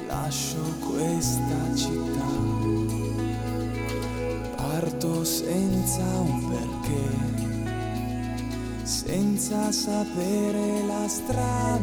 lascio questa città, parto senza un perché, senza sapere la strada